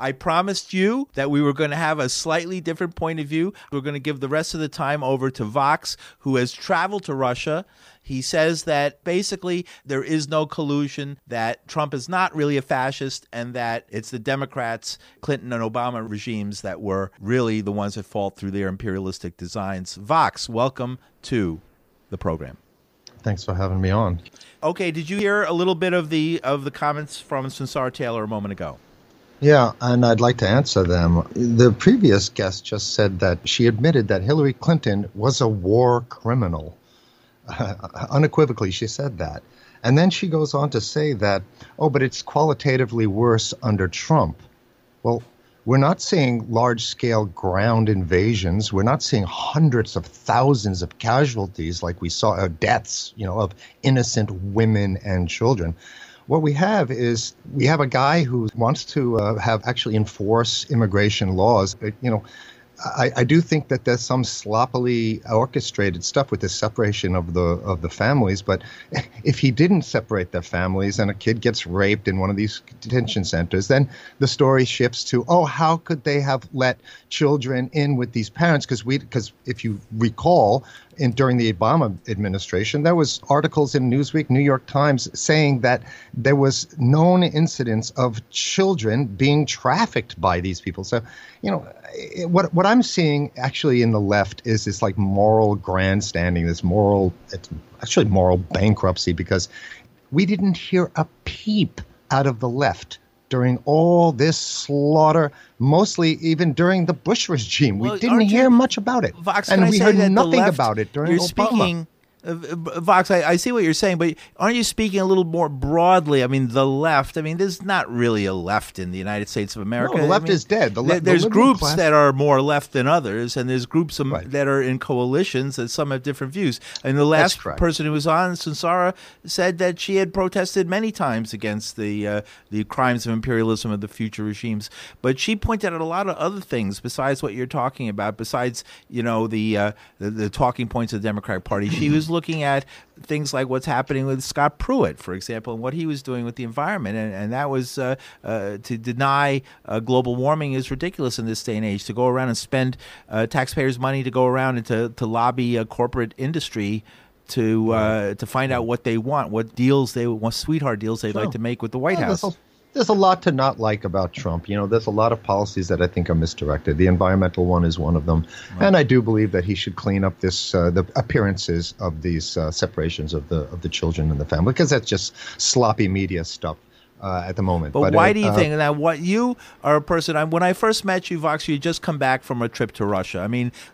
I promised you that we were going to have a slightly different point of view. We're going to give the rest of the time over to Vox, who has traveled to Russia. He says that basically there is no collusion, that Trump is not really a fascist, and that it's the Democrats, Clinton and Obama regimes that were really the ones at fault through their imperialistic designs. Vox, welcome to the program. Thanks for having me on. Okay, did you hear a little bit of the comments from Sunsara Taylor a moment ago? Yeah, and I'd like to answer them. The previous guest just said that she admitted that Hillary Clinton was a war criminal. Unequivocally, she said that. And then she goes on to say that, but it's qualitatively worse under Trump. Well, we're not seeing large-scale ground invasions. We're not seeing hundreds of thousands of casualties like we saw, deaths, of innocent women and children. What we have is a guy who wants to actually enforce immigration laws. I do think that there's some sloppily orchestrated stuff with the separation of the families. But if he didn't separate the families and a kid gets raped in one of these detention centers, then the story shifts to, how could they have let children in with these parents? Because if you recall, during the Obama administration, there was articles in Newsweek, New York Times, saying that there was known incidents of children being trafficked by these people. So, what I'm seeing actually in the left is this like moral grandstanding, it's actually moral bankruptcy, because we didn't hear a peep out of the left during all this slaughter, mostly even during the Bush regime. We didn't hear much about it. Vox, and we heard nothing about it during Obama. Vox, I see what you're saying, but aren't you speaking a little more broadly? I mean, the left, there's not really a left in the United States of America. No, the left is dead. There's groups that are more left than others, and there's groups that are in coalitions that some have different views. And the last person who was on, Sunsara, said that she had protested many times against the crimes of imperialism of the future regimes. But she pointed out a lot of other things besides what you're talking about, besides, the talking points of the Democratic Party. She was looking at things like what's happening with Scott Pruitt, for example, and what he was doing with the environment. And that was to deny global warming is ridiculous in this day and age. To go around and spend taxpayers' money to go around and to lobby a corporate industry to find out what they want, what sweetheart deals they'd like to make with the White House. There's a lot to not like about Trump. There's a lot of policies that I think are misdirected. The environmental one is one of them. Right. And I do believe that he should clean up the appearances of these separations of the children and the family, because that's just sloppy media stuff at the moment. But why do you think that? What you are a person? When I first met you, Vox, you had just come back from a trip to Russia.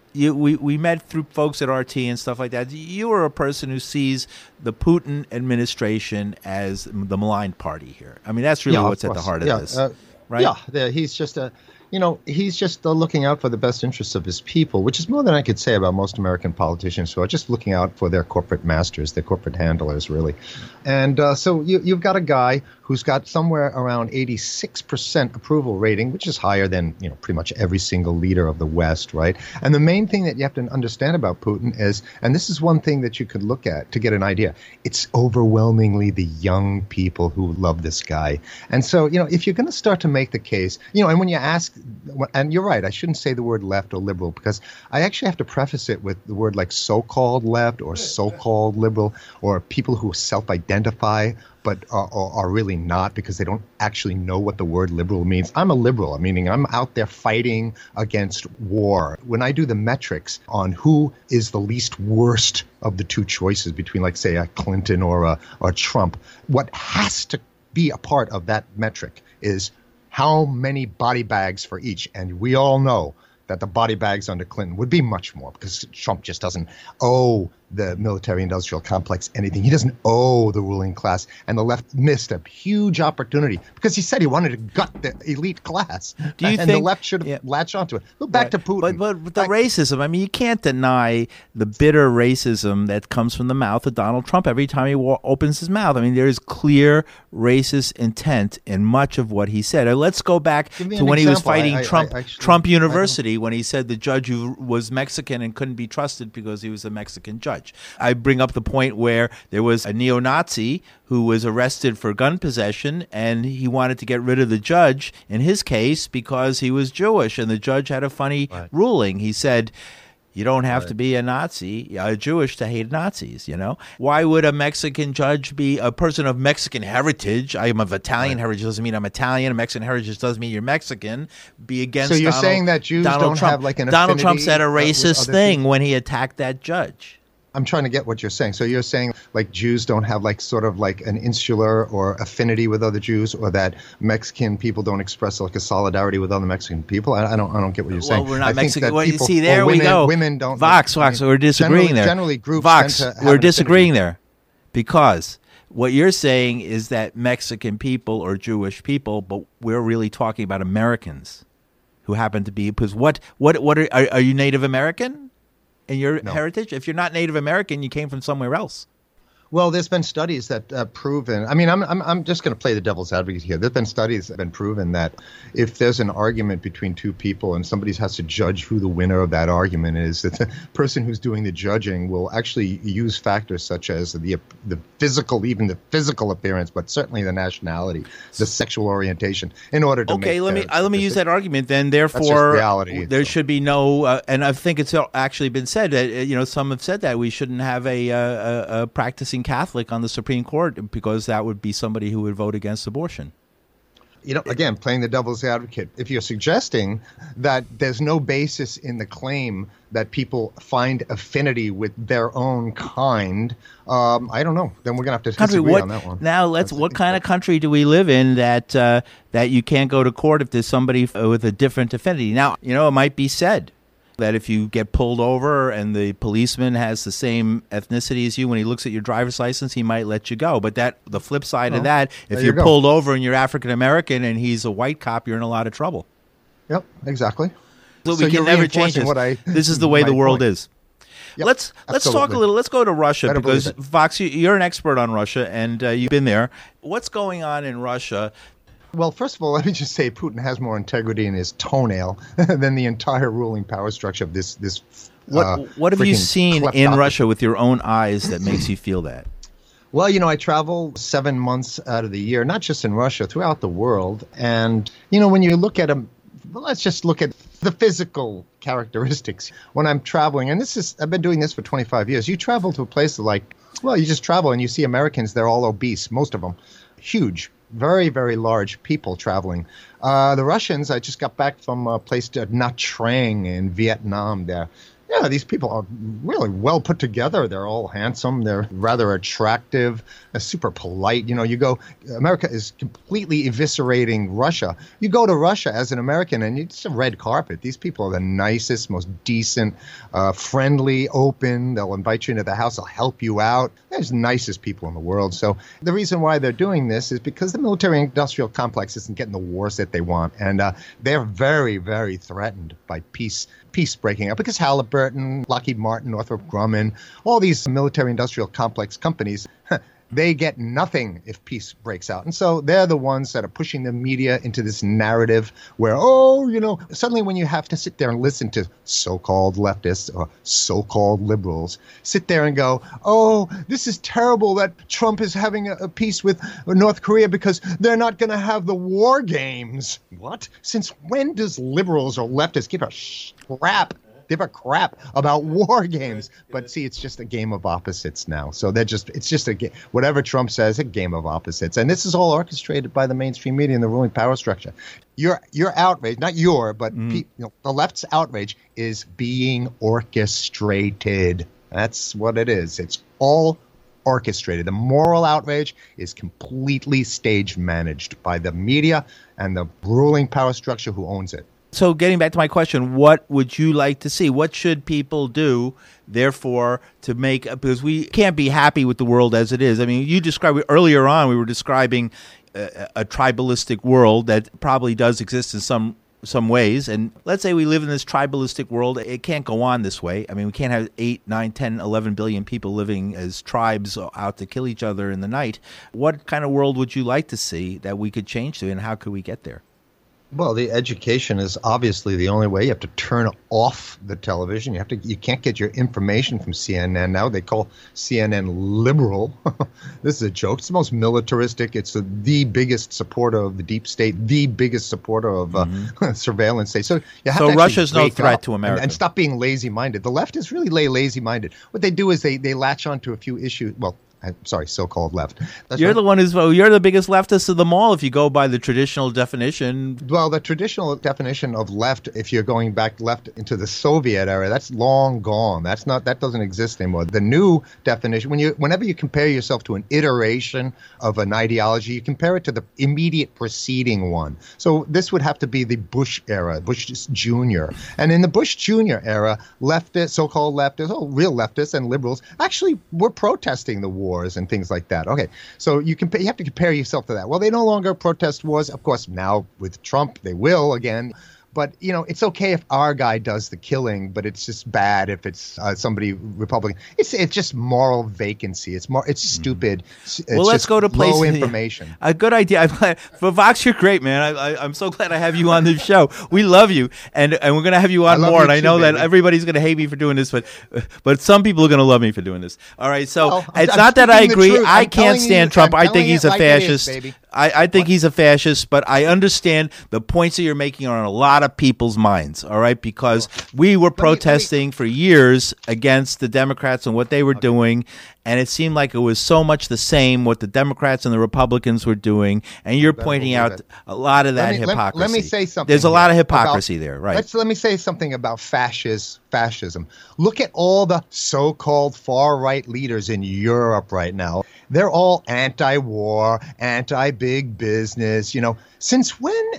We met through folks at RT and stuff like that. You are a person who sees the Putin administration as the maligned party here. That's really what's at the heart of this, right? Yeah, he's just looking out for the best interests of his people, which is more than I could say about most American politicians who are just looking out for their corporate masters, their corporate handlers, really. And so you've got a guy who's got somewhere around 86% approval rating, which is higher than pretty much every single leader of the West, right? And the main thing that you have to understand about Putin is, and this is one thing that you could look at to get an idea, it's overwhelmingly the young people who love this guy. And so, if you're going to start to make the case, and when you ask, and you're right, I shouldn't say the word left or liberal, because I actually have to preface it with the word like so-called left or so-called liberal, or people who self-identify but are really not, because they don't actually know what the word liberal means. I'm a liberal, meaning I'm out there fighting against war. When I do the metrics on who is the least worst of the two choices between, like, say, a Clinton or a Trump, what has to be a part of that metric is how many body bags for each. And we all know that the body bags under Clinton would be much more, because Trump just doesn't owe the military-industrial complex anything. He doesn't owe the ruling class. And the left missed a huge opportunity because he said he wanted to gut the elite class. And the left should have latched onto it. Go back to Putin. But the racism, you can't deny the bitter racism that comes from the mouth of Donald Trump every time he opens his mouth. There is clear racist intent in much of what he said. Let's go back to when he was fighting Trump University, when he said the judge who was Mexican and couldn't be trusted because he was a Mexican judge. judge. I bring up the point where there was a neo-Nazi who was arrested for gun possession, and he wanted to get rid of the judge in his case because he was Jewish, and the judge had a funny ruling. He said, you don't have to be a Nazi, a Jewish, to hate Nazis, Why would a Mexican judge be a person of Mexican heritage? I am of Italian heritage, doesn't mean I'm Italian. A Mexican heritage doesn't mean you're Mexican. Be against So you're saying that Jews don't have like an affinity? Donald Trump said a racist thing when he attacked that judge. I'm trying to get what you're saying. So you're saying like Jews don't have like sort of like an insular or affinity with other Jews, or that Mexican people don't express like a solidarity with other Mexican people? I don't get what you're saying. Well, we're not Mexican. Well, you see, there we go. Women don't. Vox, we're disagreeing there. Generally, groups Vox, tend to have we're disagreeing there, because what you're saying is that Mexican people or Jewish people, but we're really talking about Americans who happen to be. Because what are you Native American? In your heritage? If you're not Native American, you came from somewhere else. Well, there's been studies that proven. I mean, I'm just going to play the devil's advocate here. There've been studies that have been proven that if there's an argument between two people and somebody has to judge who the winner of that argument is, that the person who's doing the judging will actually use factors such as the physical, even the physical appearance, but certainly the nationality, the sexual orientation, in order to make. Okay, let me use that argument then. Therefore, reality, there should be no, and I think it's actually been said that some have said that we shouldn't have a practicing Catholic on the Supreme Court, because that would be somebody who would vote against abortion. Again, playing the devil's advocate, if you're suggesting that there's no basis in the claim that people find affinity with their own kind, I don't know. Then we're going to have to disagree on that one. Now, what kind of country do we live in that you can't go to court if there's somebody with a different affinity? Now, it might be said that if you get pulled over and the policeman has the same ethnicity as you, when he looks at your driver's license, he might let you go. But the flip side of that, if you're pulled over and you're African American and he's a white cop, you're in a lot of trouble. Yep, exactly. So we can never change this. This is the way the world is. Yep, let's talk a little. Let's go to Russia, because Vox, you're an expert on Russia, and you've been there. What's going on in Russia? Well, first of all, let me just say Putin has more integrity in his toenail than the entire ruling power structure of this. What have you seen in Russia with your own eyes that makes you feel that? Well, I travel 7 months out of the year, not just in Russia, throughout the world. And, when you look at them, let's just look at the physical characteristics. When I'm traveling, and I've been doing this for 25 years, you travel to a place like, you just travel and you see Americans, they're all obese, most of them, huge. Very, very large people traveling. The Russians, I just got back from a place to Nha Trang in Vietnam there. Yeah, these people are really well put together. They're all handsome. They're rather attractive, super polite. America is completely eviscerating Russia. You go to Russia as an American and it's a red carpet. These people are the nicest, most decent, friendly, open. They'll invite you into the house. They'll help you out. They're the nicest people in the world. So the reason why they're doing this is because the military-industrial complex isn't getting the wars that they want. And they're very, very threatened by peace breaking up, because Halliburton, Lockheed Martin, Northrop Grumman, all these military-industrial complex companies, they get nothing if peace breaks out. And so they're the ones that are pushing the media into this narrative where, suddenly when you have to sit there and listen to so-called leftists or so-called liberals, sit there and go, this is terrible that Trump is having a peace with North Korea because they're not going to have the war games. What? Since when does liberals or leftists give a crap about war games? But see, it's just a game of opposites now. So it's just a game. Whatever Trump says, a game of opposites. And this is all orchestrated by the mainstream media and the ruling power structure. Your outrage, not but the left's outrage is being orchestrated. That's what it is. It's all orchestrated. The moral outrage is completely stage managed by the media and the ruling power structure who owns it. So getting back to my question, what would you like to see? What should people do, therefore, to make, because we can't be happy with the world as it is. I mean, you described earlier on, we were describing a tribalistic world that probably does exist in some ways. And let's say we live in this tribalistic world. It can't go on this way. I mean, we can't have 8, 9, 10, 11 billion people living as tribes out to kill each other in the night. What kind of world would you like to see that we could change to, and how could we get there? Well, the education is obviously the only way. You have to turn off the television. You can't get your information from CNN now. They call CNN liberal. This is a joke. It's the most militaristic. It's the biggest supporter of the deep state, the biggest supporter of surveillance state. So you have to Russia's no threat to America. And stop being lazy-minded. The left is really lazy-minded. What they do is they latch on to a few issues. Well, sorry, so-called left. You're the one you're the biggest leftist of them all if you go by the traditional definition. Well, the traditional definition of left, if you're going back left into the Soviet era, that's long gone. That doesn't exist anymore. The new definition, whenever you compare yourself to an iteration of an ideology, you compare it to the immediate preceding one. So this would have to be the Bush era, Bush Jr. And in the Bush Jr. era, leftists, so-called leftists, real leftists and liberals, actually were protesting the war. Wars and things like that. Okay, so you have to compare yourself to that. Well, they no longer protest wars. Of course, now with Trump, they will again. But, it's okay if our guy does the killing, but it's just bad if it's somebody Republican. It's just moral vacancy. It's stupid. It's let's go to places. Low information. A good idea. For Vox, you're great, man. I'm so glad I have you on this show. We love you, and we're going to have you on more. And I know that everybody's going to hate me for doing this, but some people are going to love me for doing this. All right, so it's not that I agree. I can't stand Trump. I think he's a fascist. I think he's a fascist, but I understand the points that you're making are on a lot of people's minds, all right? Because we were protesting for years against the Democrats and what they were doing, and it seemed like it was so much the same what the Democrats and the Republicans were doing, and you're pointing out a lot of that hypocrisy. Let me say something. There's a lot of hypocrisy there, right? Let me say something about fascism. Look at all the so-called far-right leaders in Europe right now. They're all anti-war, anti-big business. Since when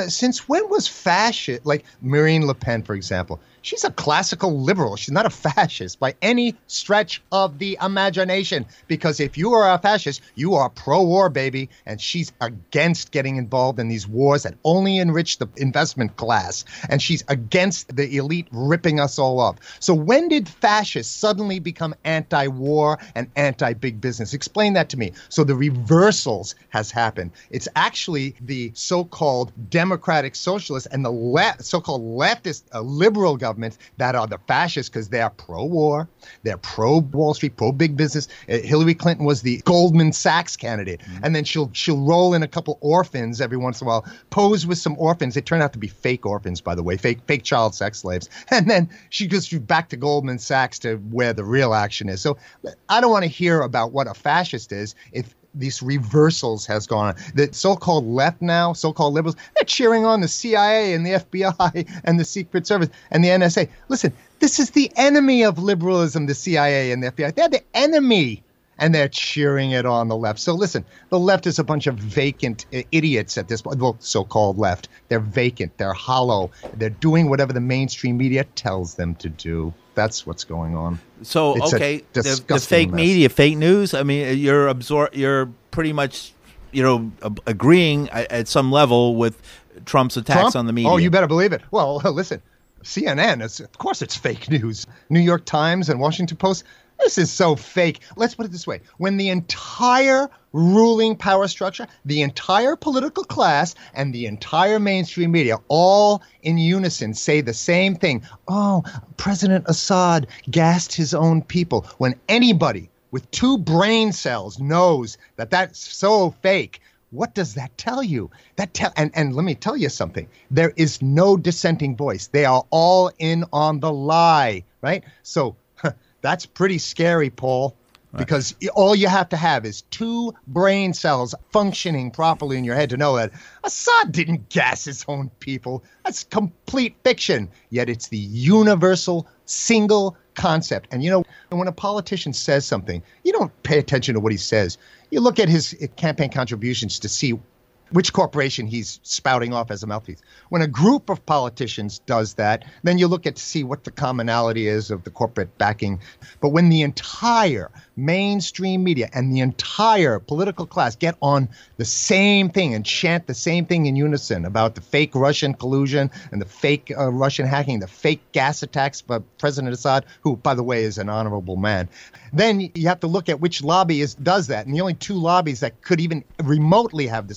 was fascist? Like Marine Le Pen, for example. She's a classical liberal. She's not a fascist by any stretch of the imagination. Because if you are a fascist, you are pro-war, baby. And she's against getting involved in these wars that only enrich the investment class. And she's against the elite ripping us all up. So when did fascists suddenly become anti-war and anti-big business? Explain that to me. So the reversals has happened. It's actually the so-called democratic socialists and the so-called leftist liberal governments that are the fascists because they are pro-war, they're pro-Wall Street, pro-big business. Hillary Clinton was the Goldman Sachs candidate, and then she'll roll in a couple orphans every once in a while, pose with some orphans. They turn out to be fake orphans, by the way, fake child sex slaves, and then she goes back to Goldman Sachs to where the real action is. So I don't want to hear about what a fascist is if these reversals has gone on. The so-called left now, so-called liberals, they're cheering on the CIA and the FBI and the Secret Service and the NSA. Listen, this is the enemy of liberalism, the CIA and the FBI. They're the enemy, and they're cheering it on the left. So listen, the left is a bunch of vacant idiots at this point. Well, so-called left. They're vacant. They're hollow. They're doing whatever the mainstream media tells them to do. That's what's going on. So, okay, the fake media, fake news. I mean, you're pretty much, agreeing at some level with Trump's attacks on the media. Oh, you better believe it. Well, listen, CNN, of course it's fake news. New York Times and Washington Post, this is so fake. Let's put it this way. When the entire ruling power structure, the entire political class, and the entire mainstream media all in unison say the same thing. Oh, President Assad gassed his own people. When anybody with 2 brain cells knows that that's so fake, what does that tell you? And let me tell you something. There is no dissenting voice. They are all in on the lie, right? So that's pretty scary, Paul, because all you have to have is 2 brain cells functioning properly in your head to know that Assad didn't gas his own people. That's complete fiction. Yet it's the universal single concept. And when a politician says something, you don't pay attention to what he says. You look at his campaign contributions to see which corporation he's spouting off as a mouthpiece. When a group of politicians does that, then you look at to see what the commonality is of the corporate backing. But when the entire mainstream media and the entire political class get on the same thing and chant the same thing in unison about the fake Russian collusion and the fake Russian hacking, the fake gas attacks by President Assad, who, by the way, is an honorable man, then you have to look at which lobby does that. And the only 2 lobbies that could even remotely have this power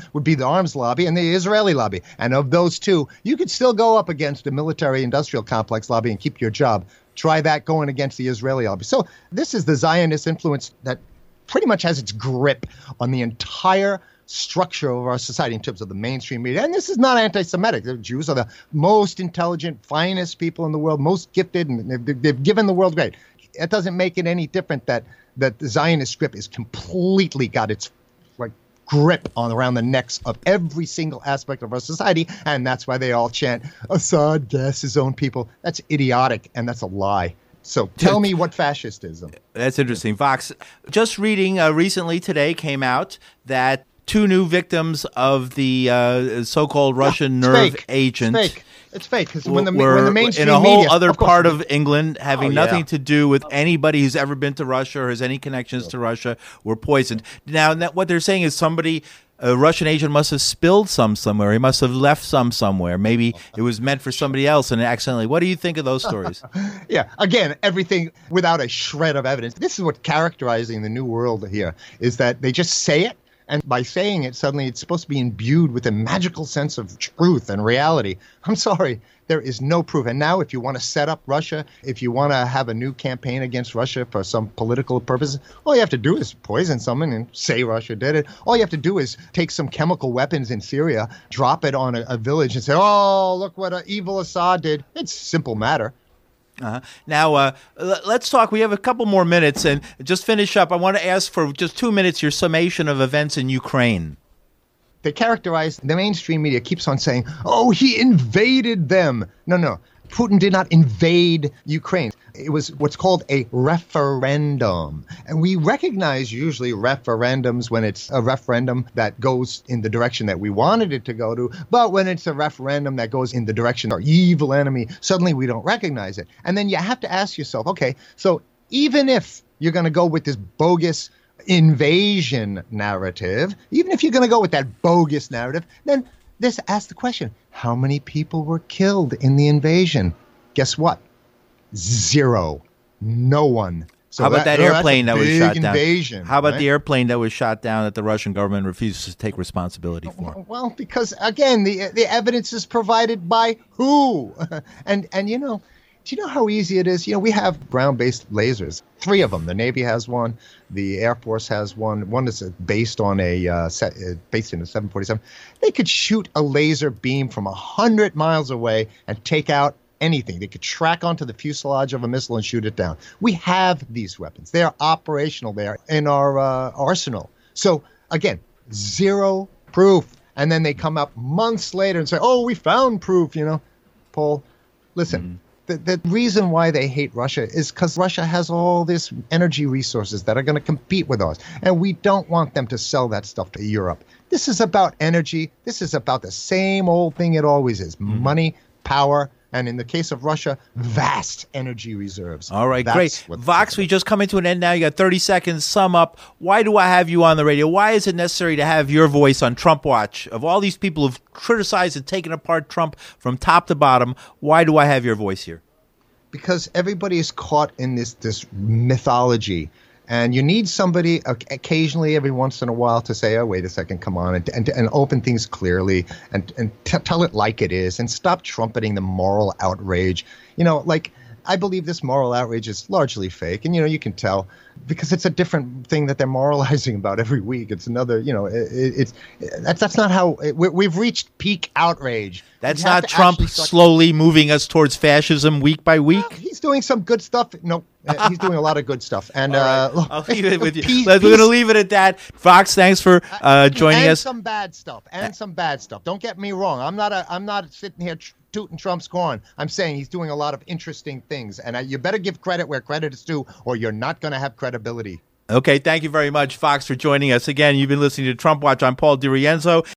would be the arms lobby and the Israeli lobby. And of those two, you could still go up against the military-industrial complex lobby and keep your job. Try that going against the Israeli lobby. So this is the Zionist influence that pretty much has its grip on the entire structure of our society in terms of the mainstream media. And this is not anti-Semitic. The Jews are the most intelligent, finest people in the world, most gifted, and they've given the world great. It doesn't make it any different that the Zionist grip is completely got its grip on around the necks of every single aspect of our society, and that's why they all chant, Assad gas his own people. That's idiotic, and that's a lie. So tell me what fascistism. That's interesting. Vox, just reading recently today came out that 2 new victims of the so-called Russian nerve agent. It's fake because when the mainstream in a whole media, other part of England, having nothing to do with anybody who's ever been to Russia or has any connections to Russia, were poisoned. Now, what they're saying is a Russian agent must have spilled some somewhere. He must have left some somewhere. Maybe it was meant for somebody else and accidentally. What do you think of those stories? Yeah, again, everything without a shred of evidence. This is what's characterizing the new world here, is that they just say it. And by saying it, suddenly it's supposed to be imbued with a magical sense of truth and reality. I'm sorry, there is no proof. And now if you want to set up Russia, if you want to have a new campaign against Russia for some political purposes, all you have to do is poison someone and say Russia did it. All you have to do is take some chemical weapons in Syria, drop it on a village and say, oh, look what evil Assad did. It's a simple matter. Now, let's talk. We have a couple more minutes, and just finish up. I want to ask for just 2 minutes your summation of events in Ukraine. They characterize, the mainstream media keeps on saying, oh, he invaded them. No. Putin did not invade Ukraine. It was what's called a referendum. And we recognize usually referendums when it's a referendum that goes in the direction that we wanted it to go to. But when it's a referendum that goes in the direction of our evil enemy, suddenly we don't recognize it. And then you have to ask yourself, okay, so even if you're going to go with this bogus invasion narrative, even if you're going to go with that bogus narrative, then just ask the question, how many people were killed in the invasion? Guess what? 0. No one. So how about that airplane that was shot down? Invasion, how about the airplane that was shot down that the Russian government refuses to take responsibility for? Well, because, again, the evidence is provided by who? And you know, do you know how easy it is? You know, we have ground-based lasers. 3 of them. The Navy has one. The Air Force has one. One is based on based in a 747. They could shoot a laser beam from 100 miles away and take out anything. They could track onto the fuselage of a missile and shoot it down. We have these weapons. They are operational. They are in our arsenal. So, again, 0 proof. And then they come up months later and say, oh, we found proof, you know. Paul, listen. The reason why they hate Russia is because Russia has all this energy resources that are going to compete with us. And we don't want them to sell that stuff to Europe. This is about energy. This is about the same old thing it always is. Money, power, and in the case of Russia, vast energy reserves. All right, great. Vox, we just come into an end now. You got 30 seconds. Sum up. Why do I have you on the radio? Why is it necessary to have your voice on Trump Watch? Of all these people who've criticized and taken apart Trump from top to bottom, why do I have your voice here? Because everybody is caught in this mythology. And you need somebody occasionally, every once in a while, to say, oh, wait a second, come on, and open things clearly and tell it like it is and stop trumpeting the moral outrage. You know, like, I believe this moral outrage is largely fake. And, you know, you can tell because it's a different thing that they're moralizing about every week. It's another, you know, that's not how we've reached peak outrage. That's not Trump slowly moving us towards fascism week by week. Well, he's doing some good stuff. No, he's doing a lot of good stuff. And look, I'll leave it with you. We're going to leave it at that. Vox, thanks for joining us. Some bad stuff. And some bad stuff. Don't get me wrong. I'm not sitting here tooting Trump's horn. I'm saying he's doing a lot of interesting things. And you better give credit where credit is due, or you're not going to have credibility. Okay, thank you very much, Vox, for joining us. Again, you've been listening to Trump Watch. I'm Paul DiRienzo.